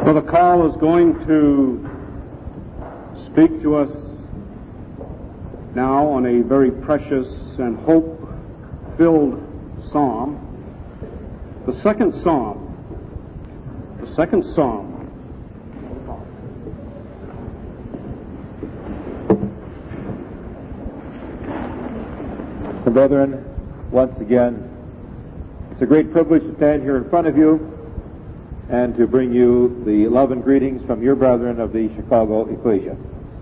Brother Carl is going to speak to us now on a very precious and hope-filled psalm. The second psalm. Brethren, once again, it's a great privilege to stand here in front of you and to bring you the love and greetings from your brethren of the Chicago Ecclesia.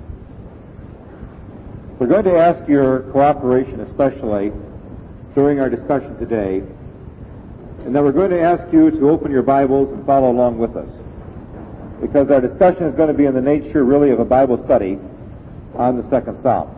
We're going to ask your cooperation, especially during our discussion today, and then we're going to ask you to open your Bibles and follow along with us, because our discussion is going to be in the nature, really, of a Bible study on the second Psalm.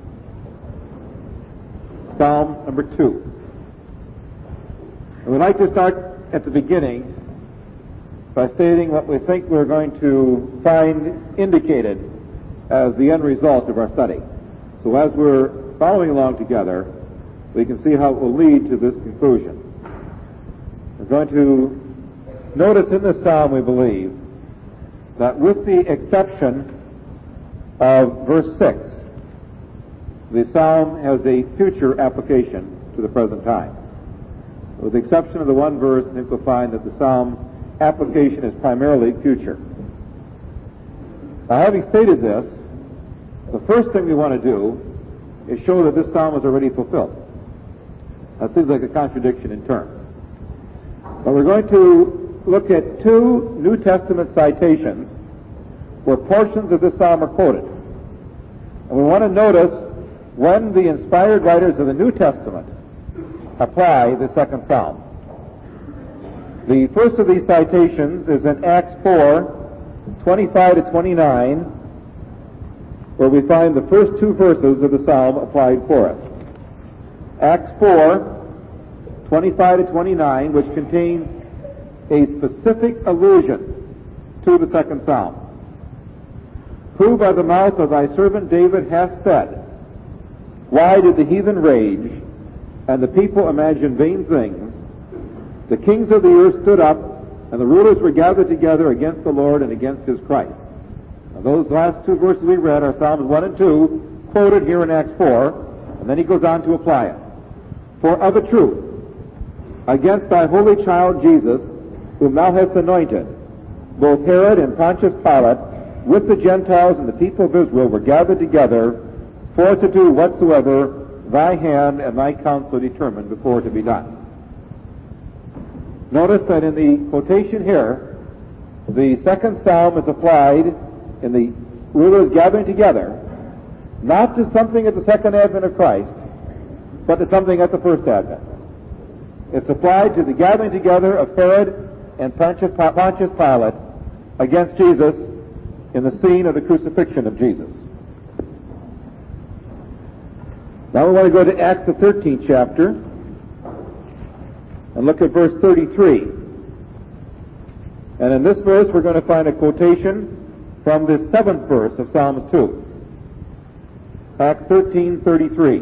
Psalm number 2. And we'd like to start at the beginning by stating what we think we're going to find indicated as the end result of our study. So as we're following along together, we can see how it will lead to this conclusion. We're going to notice in this psalm, we believe, that with the exception of verse 6, the psalm has a future application to the present time. With the exception of the one verse, I think we'll find that the psalm application is primarily future. Now, having stated this, the first thing we want to do is show that this psalm is already fulfilled. That seems like a contradiction in terms. But we're going to look at two New Testament citations where portions of this psalm are quoted. And we want to notice when the inspired writers of the New Testament apply the second psalm. The first of these citations is in Acts 4:25 to 29, where we find the first two verses of the psalm applied for us. Acts 4:25 to 29, which contains a specific allusion to the second psalm. Who by the mouth of thy servant David hath said, why did the heathen rage, and the people imagine vain things? The kings of the earth stood up, and the rulers were gathered together against the Lord and against his Christ. Now, those last two verses we read are Psalms 1 and 2, quoted here in Acts 4, and then he goes on to apply it. For of a truth, against thy holy child Jesus, whom thou hast anointed, both Herod and Pontius Pilate, with the Gentiles and the people of Israel, were gathered together for to do whatsoever thy hand and thy counsel determined before to be done. Notice that in the quotation here, the second psalm is applied in the rulers gathering together, not to something at the second advent of Christ, but to something at the first advent. It's applied to the gathering together of Herod and Pontius Pilate against Jesus in the scene of the crucifixion of Jesus. Now we want to go to Acts the 13th chapter and look at verse 33. And in this verse we're going to find a quotation from this 7th verse of Psalms 2. Acts 13:33.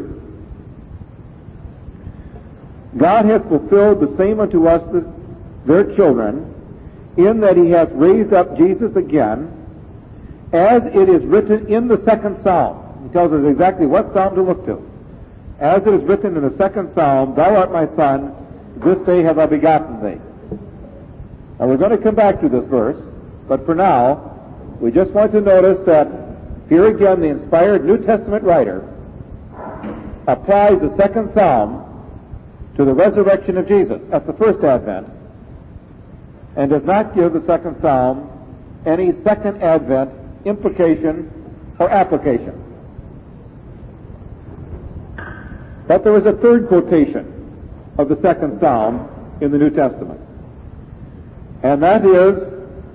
God hath fulfilled the same unto us their children, in that he hath raised up Jesus again, as it is written in the second psalm. He tells us exactly what psalm to look to. As it is written in the second psalm, thou art my son, this day have I begotten thee. Now we're going to come back to this verse, but for now, we just want to notice that here again the inspired New Testament writer applies the second psalm to the resurrection of Jesus at the first advent, and does not give the second psalm any second advent implication or application. But there is a third quotation of the second psalm in the New Testament. And that is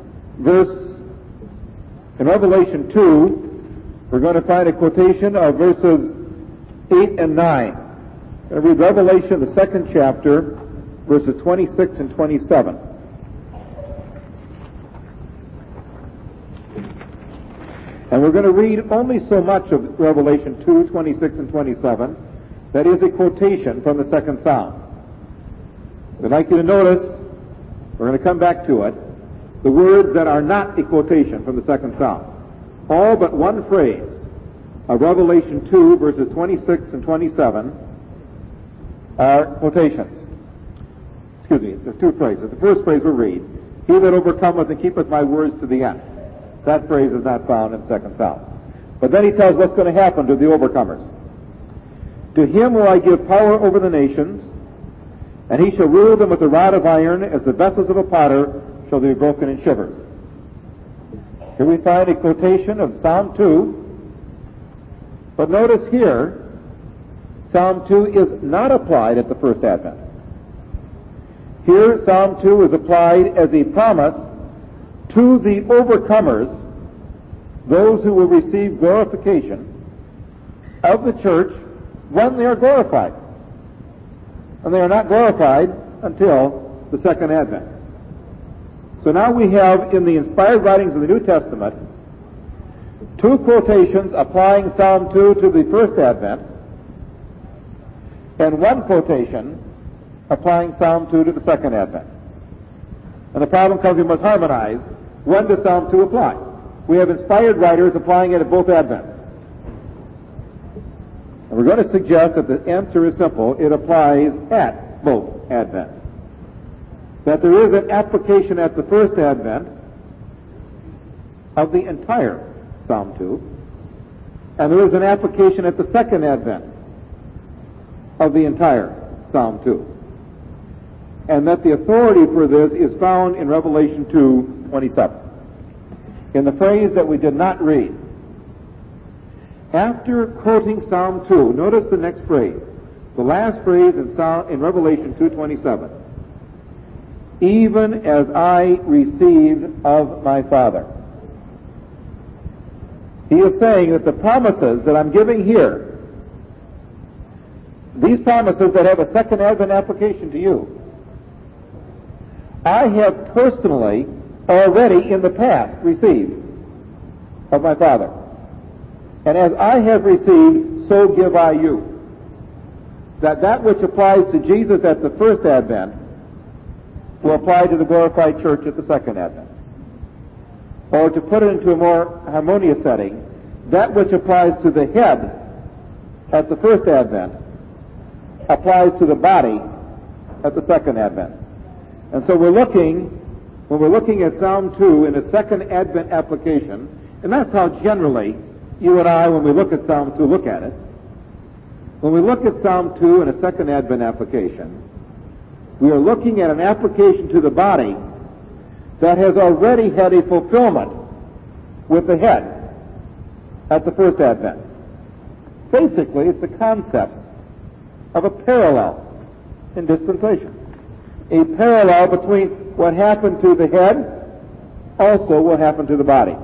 in Revelation 2, we're going to find a quotation of verses 8 and 9. I'm going to read Revelation, the 2nd chapter, verses 26 and 27. And we're going to read only so much of Revelation 2, 26 and 27. That is a quotation from the second psalm. We'd like you to notice, we're going to come back to it, the words that are not a quotation from the second Psalm. All but one phrase of Revelation 2, verses 26 and 27 are quotations. Excuse me, there are two phrases. The first phrase we'll read, "He that overcometh and keepeth my words to the end." That phrase is not found in the second Psalm. But then he tells what's going to happen to the overcomers. "To him will I give power over the nations, and he shall rule them with a rod of iron, as the vessels of a potter shall be broken in shivers." Here we find a quotation of Psalm 2. But notice here, Psalm 2 is not applied at the first advent. Here, Psalm 2 is applied as a promise to the overcomers, those who will receive glorification of the church when they are glorified. And they are not glorified until the second advent. So now we have in the inspired writings of the New Testament two quotations applying Psalm 2 to the first advent, and one quotation applying Psalm 2 to the second advent. And the problem comes, we must harmonize. When does Psalm 2 apply? We have inspired writers applying it at both advents. And we're going to suggest that the answer is simple. It applies at both advents. That there is an application at the first advent of the entire Psalm 2, and there is an application at the second advent of the entire Psalm 2. And that the authority for this is found in Revelation 2:27. In the phrase that we did not read. After quoting Psalm 2, notice the next phrase, the last phrase in Revelation 2:27. "Even as I received of my Father." He is saying that the promises that I'm giving here, these promises that have a second advent application to you, I have personally already in the past received of my Father. And as I have received, so give I you. That which applies to Jesus at the first advent will apply to the glorified church at the second advent. Or to put it into a more harmonious setting, that which applies to the head at the first advent applies to the body at the second advent. And so when we're looking at Psalm 2 in a second advent application, and that's how generally you and I, when we look at Psalm 2, look at it. When we look at Psalm 2 in a second advent application, we are looking at an application to the body that has already had a fulfillment with the head at the first advent. Basically, it's the concepts of a parallel in dispensations. A parallel between what happened to the head, also what happened to the body.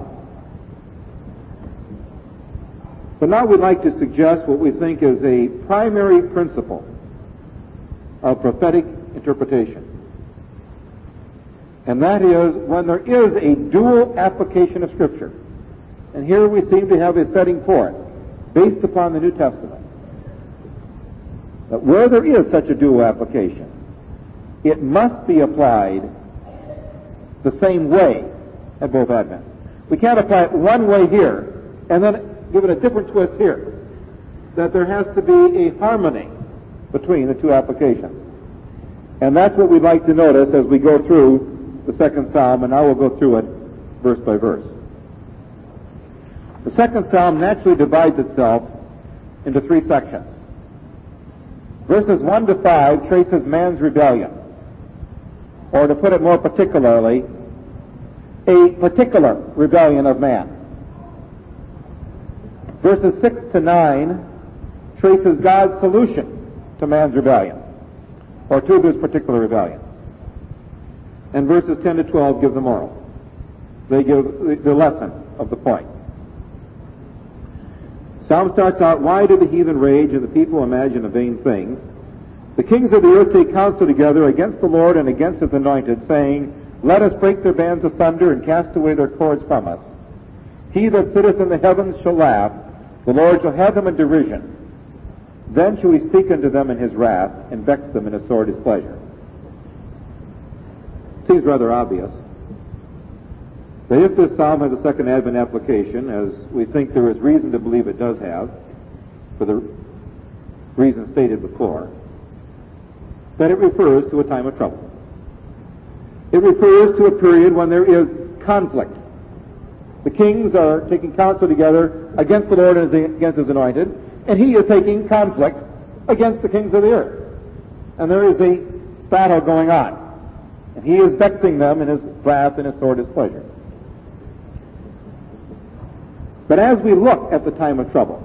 But now we'd like to suggest what we think is a primary principle of prophetic interpretation. And that is when there is a dual application of Scripture. And here we seem to have a setting for it, based upon the New Testament. That where there is such a dual application, it must be applied the same way at both advents. We can't apply it one way here and then give it a different twist here. That there has to be a harmony between the two applications. And that's what we'd like to notice as we go through the second Psalm, and now we'll go through it verse by verse. The second Psalm naturally divides itself into three sections. Verses 1 to 5 traces man's rebellion. Or to put it more particularly, a particular rebellion of man. Verses 6 to 9 traces God's solution to man's rebellion, or to this particular rebellion. And verses 10 to 12 give the moral. They give the lesson of the point. Psalm starts out, "Why do the heathen rage and the people imagine a vain thing? The kings of the earth take counsel together against the Lord and against his anointed, saying, Let us break their bands asunder and cast away their cords from us. He that sitteth in the heavens shall laugh, the Lord shall have them in derision. Then shall he speak unto them in his wrath, and vex them in his sore displeasure." Seems rather obvious. that if this psalm has a second Advent application, as we think there is reason to believe it does have, for the reasons stated before, that it refers to a time of trouble. It refers to a period when there is conflict. The kings are taking counsel together against the Lord and against His anointed, and He is taking conflict against the kings of the earth. And there is a battle going on. And He is vexing them in His wrath and His sword, His pleasure. But as we look at the time of trouble,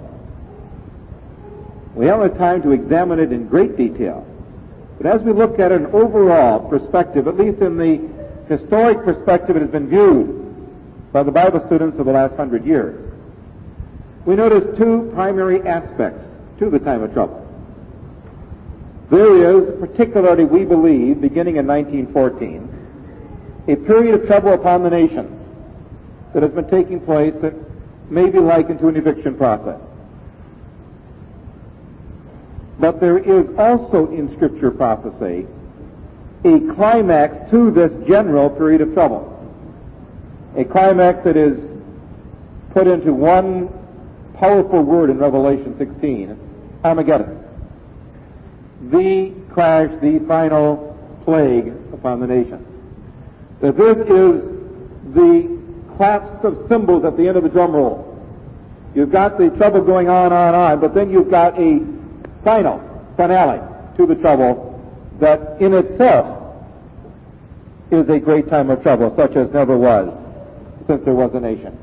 we haven't had time to examine it in great detail. But as we look at an overall perspective, at least in the historic perspective it has been viewed by the Bible students of the last 100 years, we notice two primary aspects to the time of trouble. There is, particularly we believe, beginning in 1914, a period of trouble upon the nations that has been taking place that may be likened to an eviction process. But there is also in Scripture prophecy a climax to this general period of trouble. A climax that is put into one powerful word in Revelation 16, Armageddon. The crash, the final plague upon the nations. That this is the collapse of cymbals at the end of the drum roll. You've got the trouble going on, but then you've got a finale to the trouble that in itself is a great time of trouble, such as never was since there was a nation.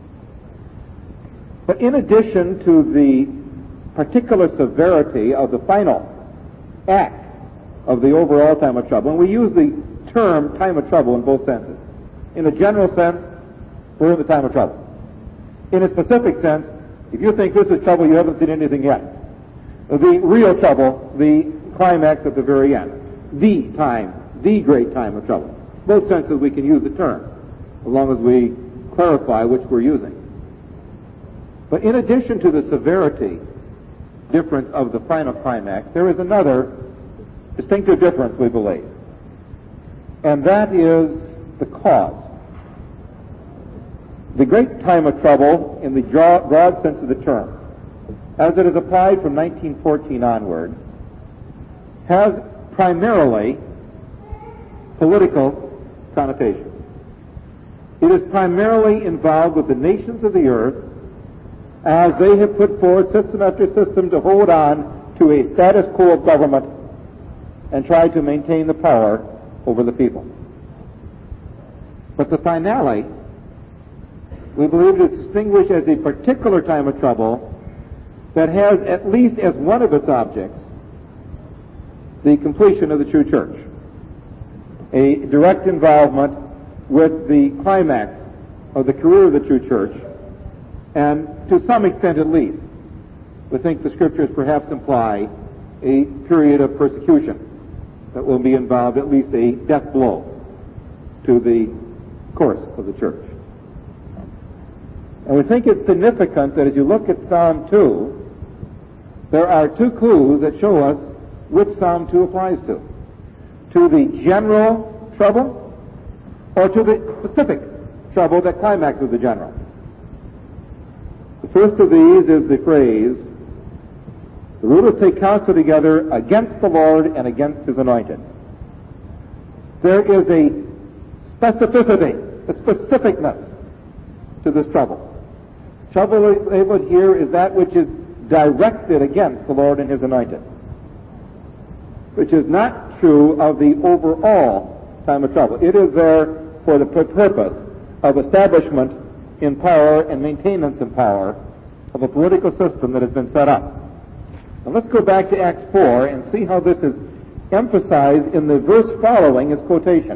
But in addition to the particular severity of the final act of the overall time of trouble, and we use the term time of trouble in both senses. In a general sense, we're in the time of trouble. In a specific sense, if you think this is trouble, you haven't seen anything yet. The real trouble, the climax at the very end. The time, the great time of trouble. Both senses we can use the term, as long as we clarify which we're using. But in addition to the severity difference of the final climax, there is another distinctive difference, we believe. And that is the cause. The great time of trouble, in the broad sense of the term, as it is applied from 1914 onward, has primarily political connotations. It is primarily involved with the nations of the earth as they have put forward system after system to hold on to a status quo of government and try to maintain the power over the people. But the finale, we believe, is distinguished as a particular time of trouble that has at least as one of its objects the completion of the true church. A direct involvement with the climax of the career of the true church, and to some extent at least, we think the Scriptures perhaps imply a period of persecution that will be involved, at least a death blow to the course of the church. And we think it's significant that as you look at Psalm 2, there are two clues that show us which Psalm 2 applies to. To the general trouble, or to the specific trouble that climaxes the general. The first of these is the phrase, the rulers take counsel together against the Lord and against His anointed. There is a specificity, a specificness to this trouble. Trouble labeled here is that which is directed against the Lord and His anointed, which is not true of the overall time of trouble. It is there for the purpose of establishment in power and maintenance in power of a political system that has been set up. Now let's go back to Acts 4 and see how this is emphasized in the verse following its quotation.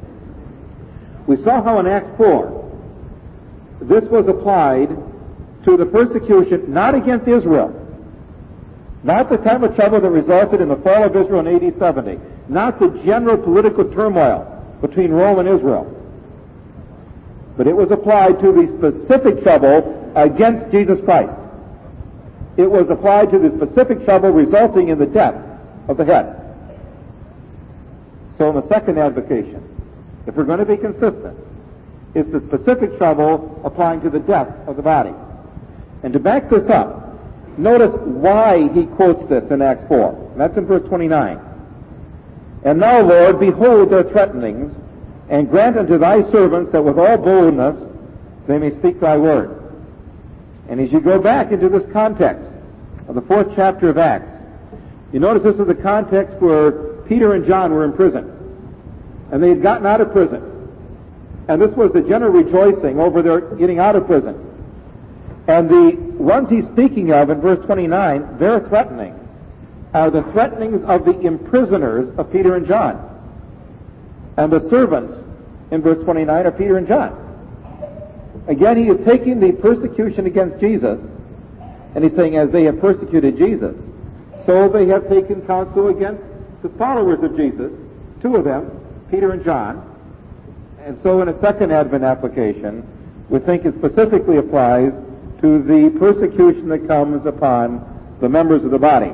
We saw how in Acts 4 this was applied to the persecution not against Israel, not the time of trouble that resulted in the fall of Israel in AD 70, not the general political turmoil between Rome and Israel, but it was applied to the specific trouble against Jesus Christ. It was applied to the specific trouble resulting in the death of the head. So in the second advocation, if we're going to be consistent, It's the specific trouble applying to the death of the body. And to back this up, notice why he quotes this in Acts 4. And that's in verse 29. And now, Lord, behold their threatenings, and grant unto thy servants that with all boldness they may speak thy word. And as you go back into this context of the 4th chapter of Acts, you notice this is the context where Peter and John were in prison. And they had gotten out of prison. And this was the general rejoicing over their getting out of prison. And the ones he's speaking of in verse 29, their threatenings, are the threatenings of the imprisoners of Peter and John. And the servants in verse 29 are Peter and John. Again, he is taking the persecution against Jesus, and he's saying, as they have persecuted Jesus, so they have taken counsel against the followers of Jesus, 2 of them, Peter and John. And so in a second Advent application, we think it specifically applies to the persecution that comes upon the members of the body.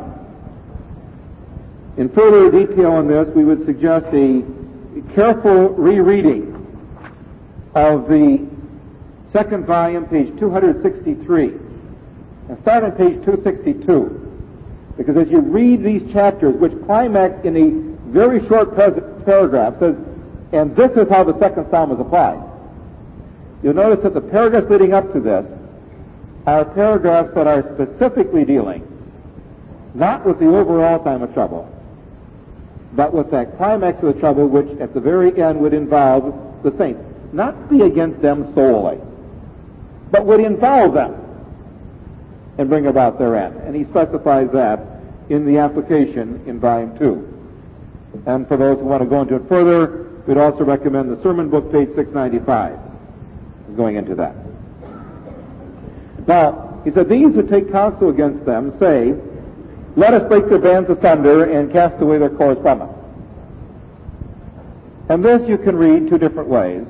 In further detail on this, we would suggest a careful rereading of the 2nd volume, page 263, and start on page 262. Because as you read these chapters, which climax in a very short paragraph, says, and this is how the 2nd Psalm is applied. You'll notice that the paragraphs leading up to this are paragraphs that are specifically dealing not with the overall time of trouble, but with that climax of the trouble which at the very end would involve the saints. Not be against them solely, but would involve them and bring about their end. And he specifies that in the application in volume 2. And for those who want to go into it further, we'd also recommend the sermon book, page 695, going into that. Now, he said, these who take counsel against them say, let us break their bands asunder and cast away their cords from us. And this you can read 2 different ways.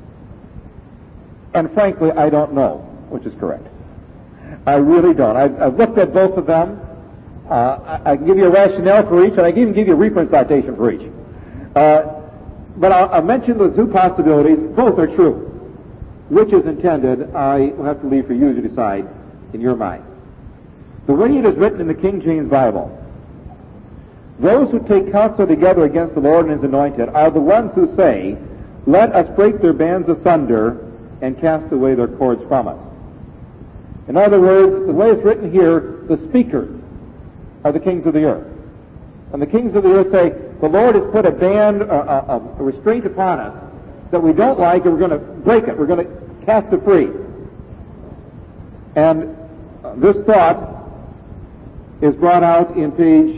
And frankly, I don't know which is correct. I really don't. I've looked at both of them. I can give you a rationale for each, and I can even give you a reference citation for each. But I'll mention the 2 possibilities. Both are true. Which is intended, I will have to leave for you to decide in your mind. The way it is written in the King James Bible, those who take counsel together against the Lord and His anointed are the ones who say, let us break their bands asunder and cast away their cords from us. In other words, the way it's written here, the speakers are the kings of the earth. And the kings of the earth say, the Lord has put a band, a restraint upon us that we don't like, and we're going to break it. We're going to cast it free. And this thought is brought out in page...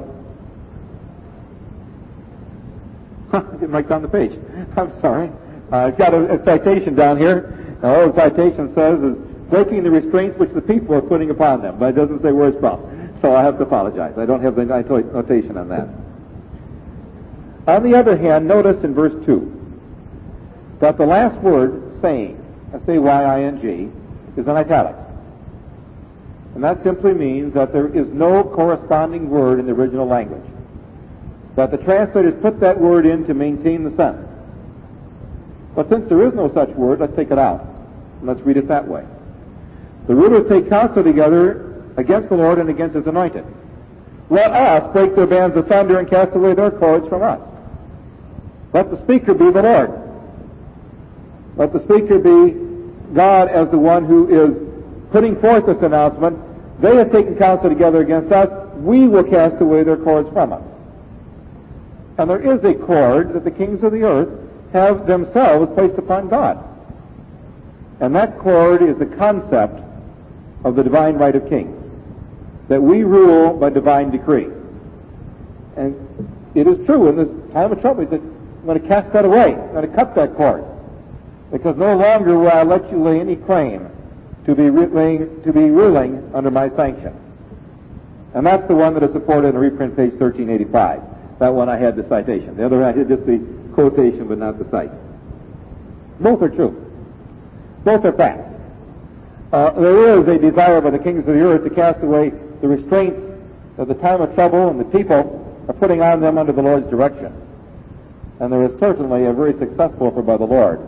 I didn't write down the page. I'm sorry. I've got a citation down here. All the citation says is breaking the restraints which the people are putting upon them, but it doesn't say where it's from. So I have to apologize. I don't have the notation on that. On the other hand, notice in verse 2 that the last word, saying, S-A-Y-I-N-G, is in italics. And that simply means that there is no corresponding word in the original language. That the translators put that word in to maintain the sentence. But since there is no such word, let's take it out. And let's read it that way. The rulers take counsel together against the Lord and against His anointed. Let us break their bands asunder and cast away their cords from us. Let the speaker be the Lord. Let the speaker be God as the one who is putting forth this announcement. They have taken counsel together against us. We will cast away their cords from us. And there is a cord that the kings of the earth have themselves placed upon God. And that cord is the concept of the divine right of kings. That we rule by divine decree. And it is true in this time of trouble that I'm going to cast that away. I'm going to cut that cord. Because no longer will I let you lay any claim to be ruling under my sanction. And that's the one that is supported in reprint page 1385. That one I had the citation. The other I had just the quotation but not the cite. Both are true. Both are facts. There is a desire by the kings of the earth to cast away the restraints of the time of trouble and the people are putting on them under the Lord's direction. And there is certainly a very successful effort by the Lord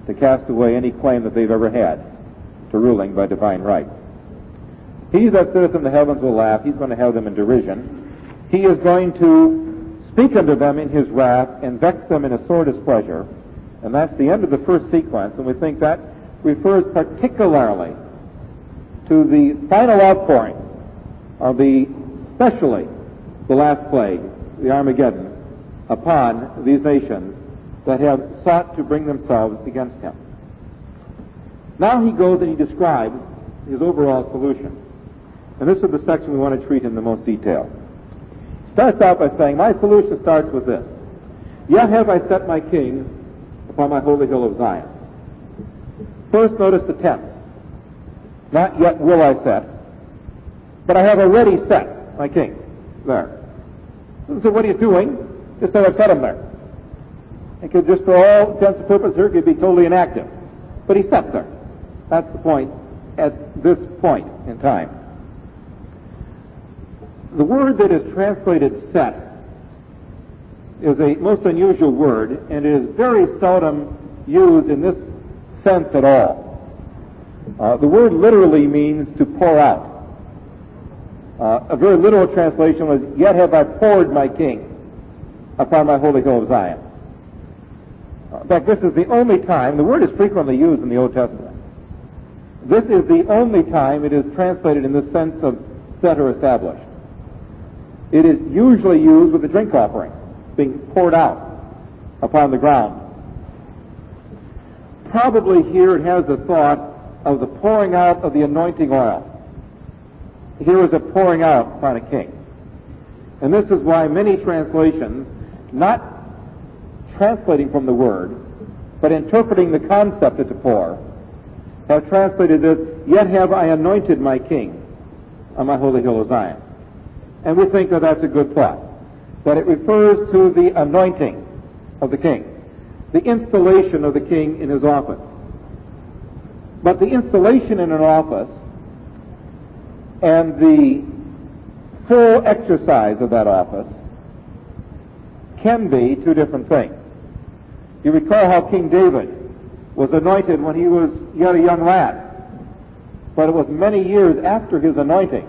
to cast away any claim that they've ever had to ruling by divine right. He that sitteth in the heavens will laugh. He's going to have them in derision. He is going to speak unto them in his wrath and vex them in his sore displeasure. And that's the end of the first sequence, and we think that refers particularly to the final outpouring of especially the last plague, the Armageddon, upon these nations that have sought to bring themselves against him. Now he goes and he describes his overall solution. And this is the section we want to treat in the most detail. He starts out by saying, my solution starts with this. Yet have I set my king upon my holy hill of Zion. First, notice the tense. Not yet will I set, but I have already set my king there. So what are you doing? Just say I've set him there. It could just, for all intents and purposes here, could be totally inactive. But he's set there. That's the point at this point in time. The word that is translated set is a most unusual word, and it is very seldom used in this sense at all. The word literally means to pour out. A very literal translation was, yet have I poured my king upon my holy hill of Zion. In fact, this is the only time, the word is frequently used in the Old Testament. This is the only time it is translated in the sense of set or established. It is usually used with the drink offering being poured out upon the ground. Probably here it has the thought of the pouring out of the anointing oil. Here is a pouring out upon a king. And this is why many translations, not translating from the word, but interpreting the concept of to pour, have translated this, yet have I anointed my king on my holy hill of Zion. And we think that that's a good thought, that it refers to the anointing of the king, the installation of the king in his office. But the installation in an office and the full exercise of that office can be two different things. You recall how King David was anointed when he was yet a young lad, but it was many years after his anointing,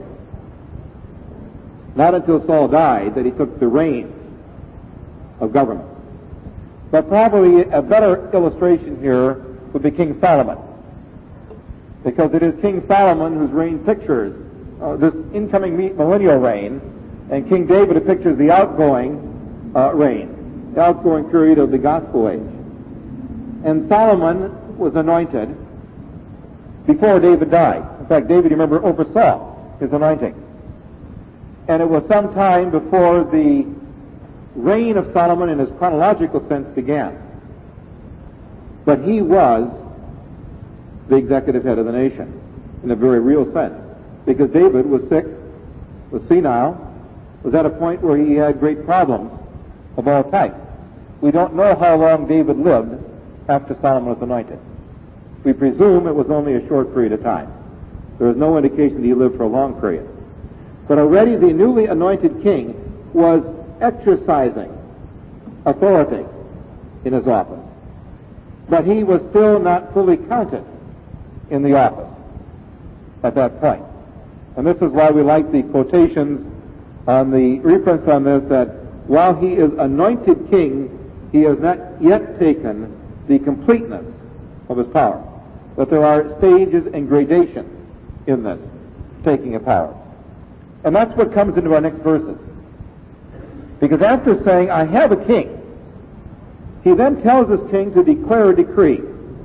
not until Saul died, that he took the reins of government. But probably a better illustration here would be King Solomon, because it is King Solomon whose reign pictures this incoming millennial reign, and King David pictures the outgoing reign, the outgoing period of the gospel age. And Solomon was anointed before David died. In fact, David, you remember, oversaw his anointing. And it was some time before the reign of Solomon in his chronological sense began. But he was the executive head of the nation in a very real sense, because David was sick, was senile, was at a point where he had great problems of all types. We don't know how long David lived after Solomon was anointed. We presume it was only a short period of time. There is no indication that he lived for a long period. But already the newly anointed king was exercising authority in his office. But he was still not fully counted in the office at that point. And this is why we like the quotations on the reference on this, that while he is anointed king, he has not yet taken the completeness of his power. That there are stages and gradations in this taking of power. And that's what comes into our next verses. Because after saying, I have a king, he then tells this king to declare a decree.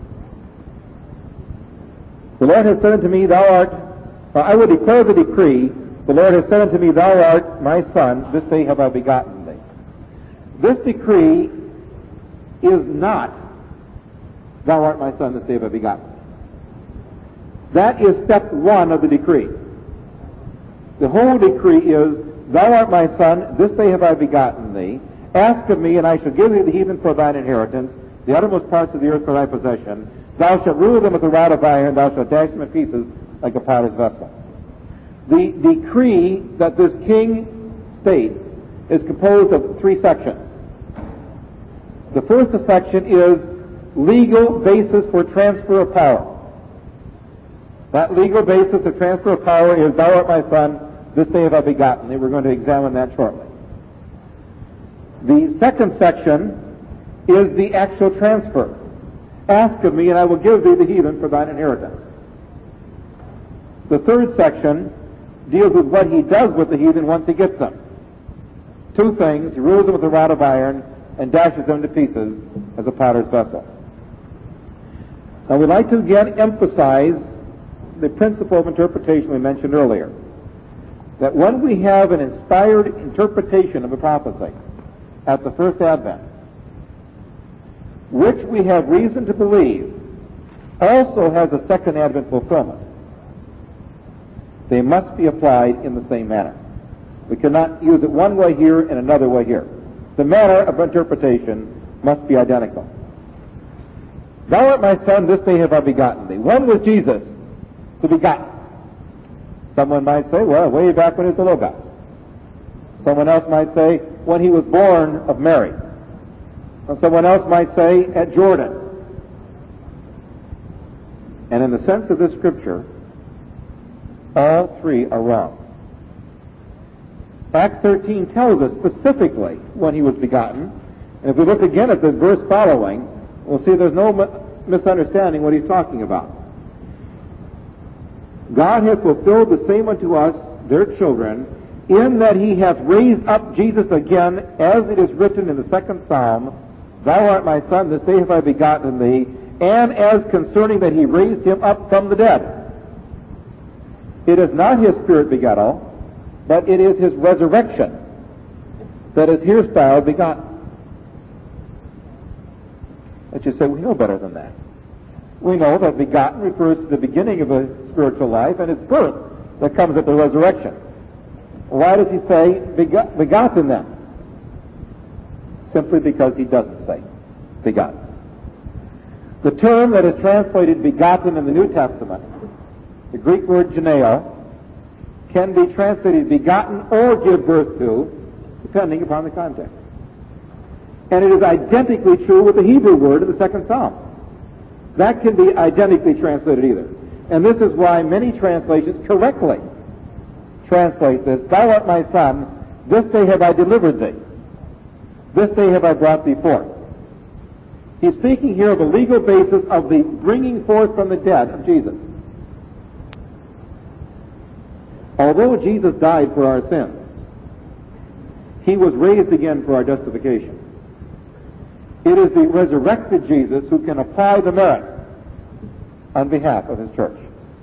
The Lord has said unto me, I will declare the decree, the Lord has said unto me, thou art my son, this day have I begotten thee. This decree is not, thou art my son, this day have I begotten thee. That is step one of the decree. The whole decree is, thou art my son, this day have I begotten thee. Ask of me, and I shall give thee the heathen for thine inheritance, the uttermost parts of the earth for thy possession. Thou shalt rule them with a rod of iron, thou shalt dash them in pieces like a potter's vessel. The decree that this king states is composed of three sections. The first section is legal basis for transfer of power. That legal basis of transfer of power is, thou art my son, this day have I begotten thee. We're going to examine that shortly. The second section is the actual transfer. Ask of me, and I will give thee the heathen for thine inheritance. The third section deals with what he does with the heathen once he gets them. Two things: he rules them with a rod of iron and dashes them to pieces as a potter's vessel. Now we'd like to again emphasize the principle of interpretation we mentioned earlier. That when we have an inspired interpretation of a prophecy at the first advent, which we have reason to believe also has a second advent fulfillment, they must be applied in the same manner. We cannot use it one way here and another way here. The manner of interpretation must be identical. Thou art my son, this day have I begotten thee. When was Jesus to be begotten? Someone might say, well, way back when he was the Logos. Someone else might say, when he was born of Mary. And someone else might say, at Jordan. And in the sense of this scripture, all three are wrong. Acts 13 tells us specifically when he was begotten. And if we look again at the verse following, we'll see there's no misunderstanding what he's talking about. God hath fulfilled the same unto us, their children, in that he hath raised up Jesus again, as it is written in the second Psalm, Thou art my son, this day have I begotten thee, and as concerning that he raised him up from the dead. It is not his spirit begettal, but it is his resurrection that is here styled begotten. But you say, we know better than that. We know that begotten refers to the beginning of a spiritual life and its birth that comes at the resurrection. Why does he say begotten then? Simply because he doesn't say begotten. The term that is translated begotten in the New Testament, the Greek word geneo, can be translated begotten or give birth to, depending upon the context. And it is identically true with the Hebrew word in the second Psalm. That can be identically translated either. And this is why many translations correctly translate this, Thou art my son, this day have I delivered thee. This day have I brought thee forth. He's speaking here of a legal basis of the bringing forth from the dead of Jesus. Although Jesus died for our sins, he was raised again for our justification. It is the resurrected Jesus who can apply the merit on behalf of his church.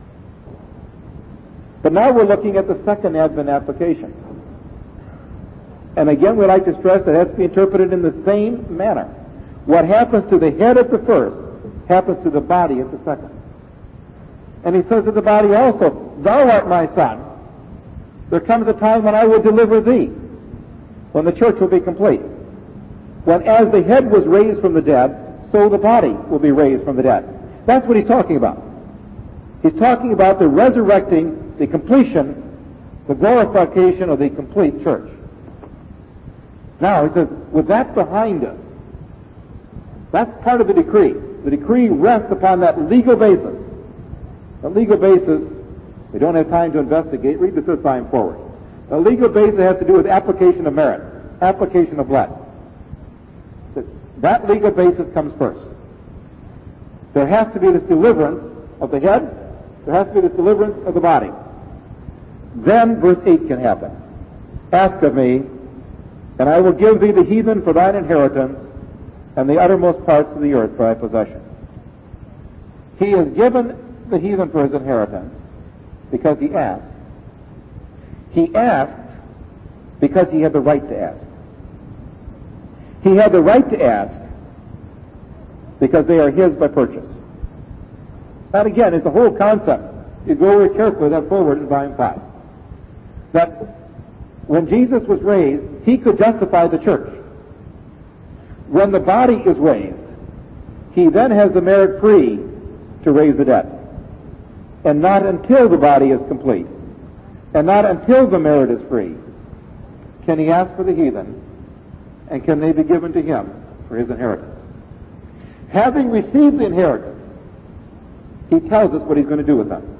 But now we're looking at the second Advent application. And again, we like to stress that it has to be interpreted in the same manner. What happens to the head at the first happens to the body at the second. And he says to the body also, Thou art my son. There comes a time when I will deliver thee, when the church will be complete. When as the head was raised from the dead, so the body will be raised from the dead. That's what he's talking about. He's talking about the resurrecting, the completion, the glorification of the complete church. Now, he says, with that behind us, that's part of the decree. The decree rests upon that legal basis. The legal basis, we don't have time to investigate. Read the fifth line forward. The legal basis has to do with application of merit, application of blood. So that legal basis comes first. There has to be this deliverance of the head. There has to be this deliverance of the body. Then verse 8 can happen. Ask of me, and I will give thee the heathen for thine inheritance, and the uttermost parts of the earth for thy possession. He has given the heathen for his inheritance because he asked. He asked because he had the right to ask. He had the right to ask because they are his by purchase. That again is the whole concept. You go very carefully that forward in volume 5. That when Jesus was raised, he could justify the church. When the body is raised, he then has the merit free to raise the dead. And not until the body is complete, and not until the merit is free, can he ask for the heathen, and can they be given to him for his inheritance. having received the inheritance, he tells us what he's going to do with them.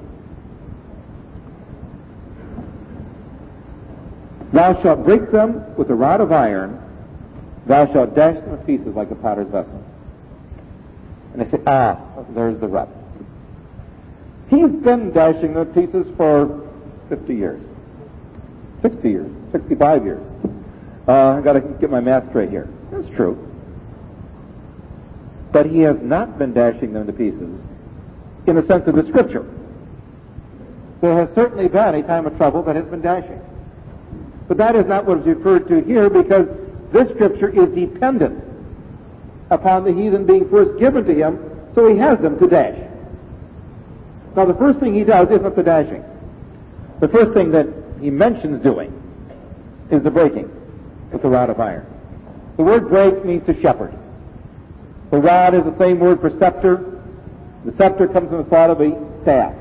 Thou shalt break them with a rod of iron, thou shalt dash them to pieces like a potter's vessel. And they say, there's the rub. He's been dashing them to pieces for 50 years, 60 years, 65 years. I've got to get my math straight here. That's true. But he has not been dashing them to pieces in the sense of the Scripture. There has certainly been a time of trouble that has been dashing. But that is not what is referred to here, because this Scripture is dependent upon the heathen being first given to him, so he has them to dash. Now the first thing he does isn't the dashing. The first thing that he mentions doing is the breaking with the rod of iron. The word break means to shepherd. The rod is the same word for scepter. The scepter comes from the thought of a staff.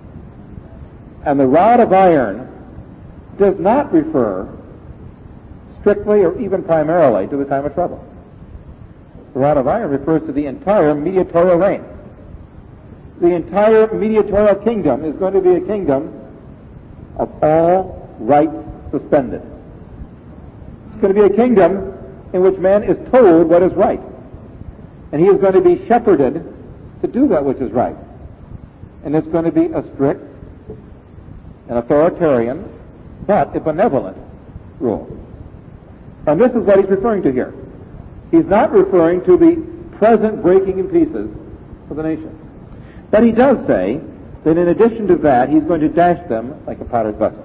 And the rod of iron does not refer strictly or even primarily to the time of trouble. The rod of iron refers to the entire mediatorial reign. The entire mediatorial kingdom is going to be a kingdom of all rights suspended. It's going to be a kingdom in which man is told what is right. And he is going to be shepherded to do that which is right. And it's going to be a strict and authoritarian, but a benevolent rule. And this is what he's referring to here. He's not referring to the present breaking in pieces of the nation. But he does say that in addition to that, he's going to dash them like a potter's vessel.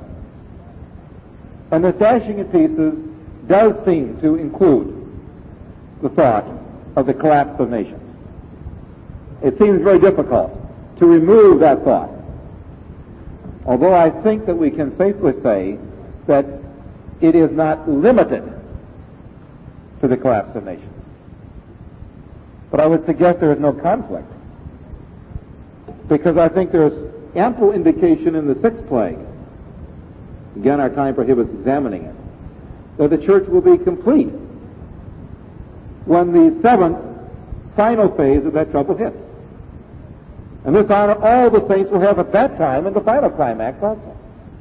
And this dashing in pieces does seem to include the thought of the collapse of nations. It seems very difficult to remove that thought. Although I think that we can safely say that it is not limited to the collapse of nations. But I would suggest there is no conflict, because I think there's ample indication in the sixth plague, again our time prohibits examining it, that the church will be complete when the seventh final phase of that trouble hits. And this honor all the saints will have at that time in the final climax also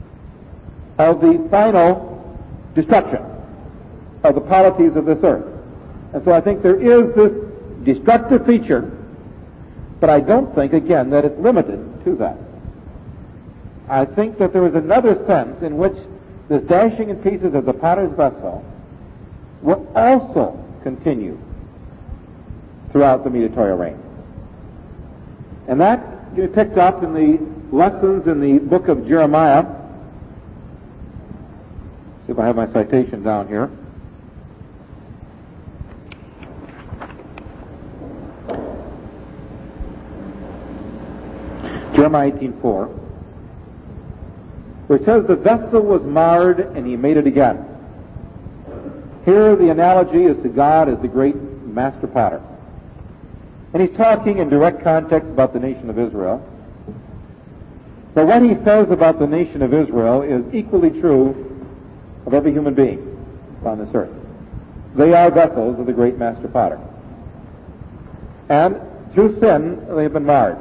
of the final destruction of the polities of this earth. And so I think there is this destructive feature, but I don't think, again, that it's limited to that. I think that there is another sense in which this dashing in pieces of the potter's vessel will also continue throughout the mediatorial reign. And that can be picked up in the lessons in the book of Jeremiah. See if I have my citation down here. Jeremiah 18:4, where it says, the vessel was marred and he made it again. Here the analogy is to God as the great master potter. And he's talking in direct context about the nation of Israel. But what he says about the nation of Israel is equally true of every human being upon this earth. They are vessels of the great master potter. And through sin, they have been marred.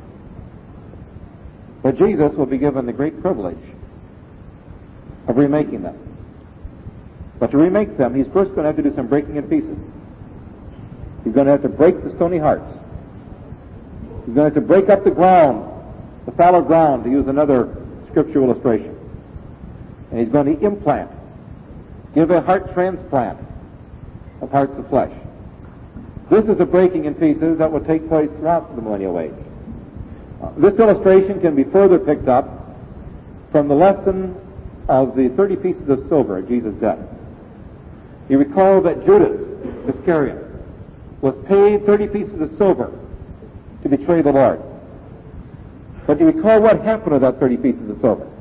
But Jesus will be given the great privilege of remaking them. But to remake them, he's first going to have to do some breaking in pieces. He's going to have to break the stony hearts. He's going to have to break up the ground, the fallow ground, to use another scriptural illustration. And he's going to implant, give a heart transplant of hearts of flesh. This is a breaking in pieces that will take place throughout the millennial age. This illustration can be further picked up from the lesson of the 30 pieces of silver at Jesus' death. You recall that Judas Iscariot was paid 30 pieces of silver to betray the Lord. But you recall what happened to that 30 pieces of silver?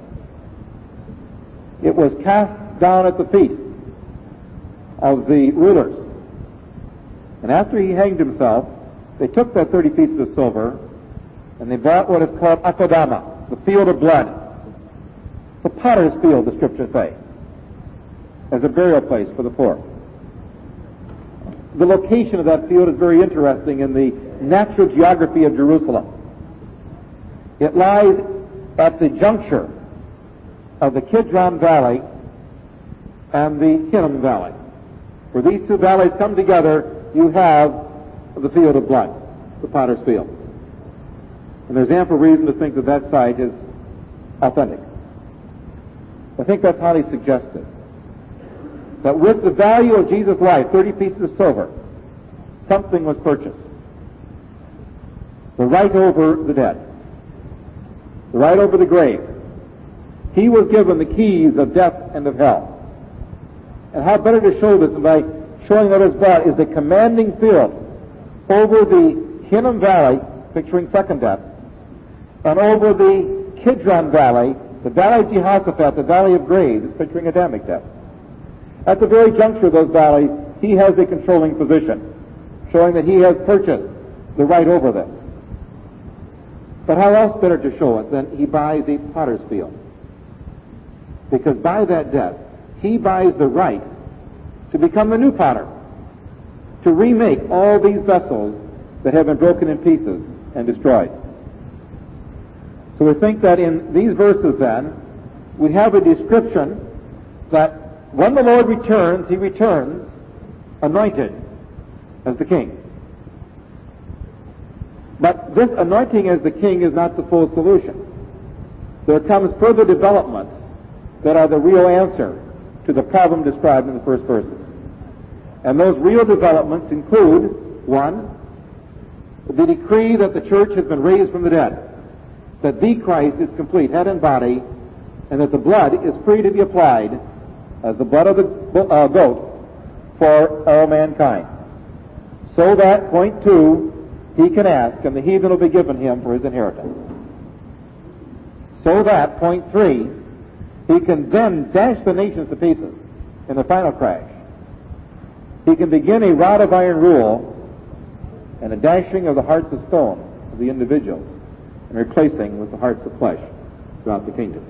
It was cast down at the feet of the rulers. And after he hanged himself, they took that 30 pieces of silver and they brought what is called Akodama, the field of blood. The potter's field, the scriptures say, as a burial place for the poor. the location of that field is very interesting in the natural geography of Jerusalem. It lies at the juncture of the Kidron Valley and the Hinnom Valley. Where these two valleys come together, you have the field of blood, the potter's field. And there's ample reason to think that that site is authentic. I think that's highly suggestive. That with the value of Jesus' life, 30 pieces of silver, something was purchased. The right over the dead. The right over the grave. He was given the keys of death and of hell. And how better to show this than by showing that his blood is the commanding field over the Hinnom Valley, picturing second death, and over the Kidron Valley, the Valley of Jehoshaphat, the Valley of Graves, picturing Adamic death. At the very juncture of those valleys, he has a controlling position, showing that he has purchased the right over this. But how else better to show it than he buys a potter's field? Because by that death, he buys the right to become the new potter, to remake all these vessels that have been broken in pieces and destroyed. So we think that in these verses then, we have a description that when the Lord returns, he returns anointed as the king. But this anointing as the king is not the full solution. There comes further developments that are the real answer to the problem described in the first verses. And those real developments include, one, the decree that the church has been raised from the dead, that the Christ is complete, head and body, and that the blood is free to be applied as the blood of the goat for all mankind. So that, point two, he can ask, and the heathen will be given him for his inheritance. So that, point three, he can then dash the nations to pieces in the final crash. He can begin a rod of iron rule and a dashing of the hearts of stone of the individuals and replacing with the hearts of flesh throughout the kingdom.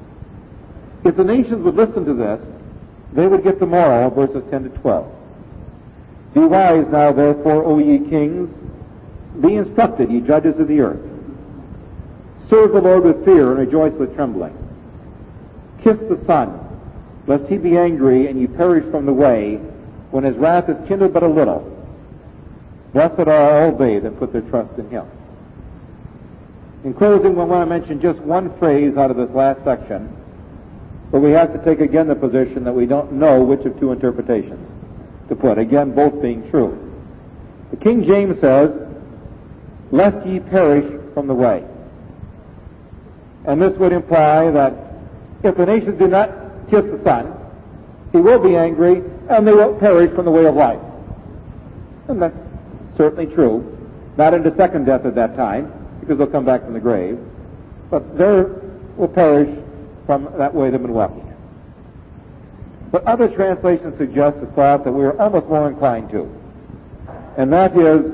If the nations would listen to this, they would get the moral of verses 10 to 12. Be wise now, therefore, O ye kings, be instructed, ye judges of the earth. Serve the Lord with fear and rejoice with trembling. Kiss the Son, lest he be angry and ye perish from the way, when his wrath is kindled but a little. Blessed are all they that put their trust in him. In closing, we want to mention just one phrase out of this last section, but we have to take again the position that we don't know which of two interpretations to put, again both being true. The King James says, lest ye perish from the way. And this would imply that if the nations do not kiss the Son, he will be angry and they will perish from the way of life. And that's certainly true. Not into second death at that time, because they'll come back from the grave, but they will perish from that way they've been walking. But other translations suggest a thought that we are almost more inclined to, and that is,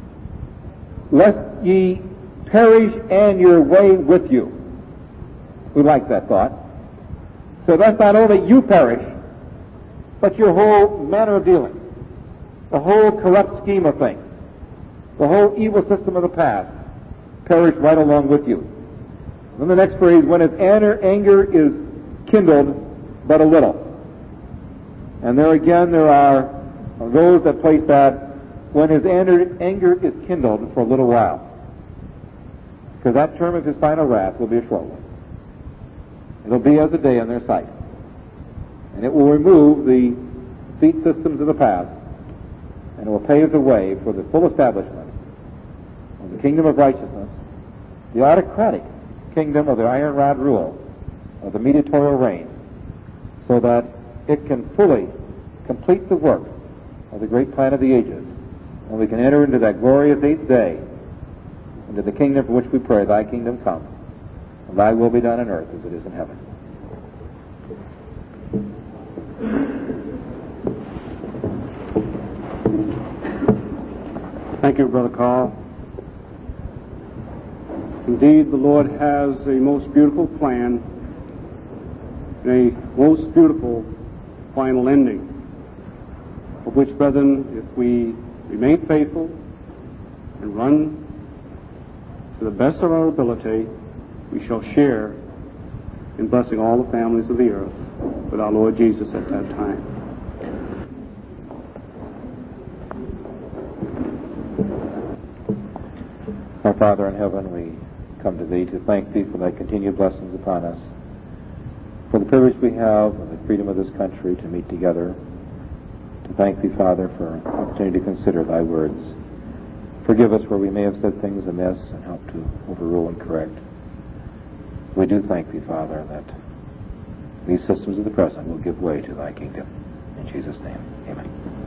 lest ye perish and your way with you. We like that thought. So that's not only you perish, but your whole manner of dealing, the whole corrupt scheme of things, the whole evil system of the past perish right along with you. And then the next phrase, when his anger is kindled but a little. And there again, there are those that place that when his anger is kindled for a little while. Because that term of his final wrath will be a short one. It'll be as a day in their sight. And it will remove the defeat systems of the past, and it will pave the way for the full establishment of the kingdom of righteousness, the autocratic kingdom of the iron rod rule, of the mediatorial reign, so that it can fully complete the work of the great plan of the ages, and we can enter into that glorious eighth day, into the kingdom for which we pray, thy kingdom come, and thy will be done on earth as it is in heaven. Thank you, Brother Carl. Indeed, the Lord has a most beautiful plan, a most beautiful final ending of which, brethren, if we remain faithful and run to the best of our ability, we shall share in blessing all the families of the earth with our Lord Jesus at that time. Our Father in heaven, we come to Thee to thank Thee for Thy continued blessings upon us, for the privilege we have and the freedom of this country to meet together, to thank Thee, Father, for an opportunity to consider Thy words. Forgive us where we may have said things amiss and help to overrule and correct. We do thank Thee, Father, that these systems of the present will give way to Thy kingdom. In Jesus' name, amen.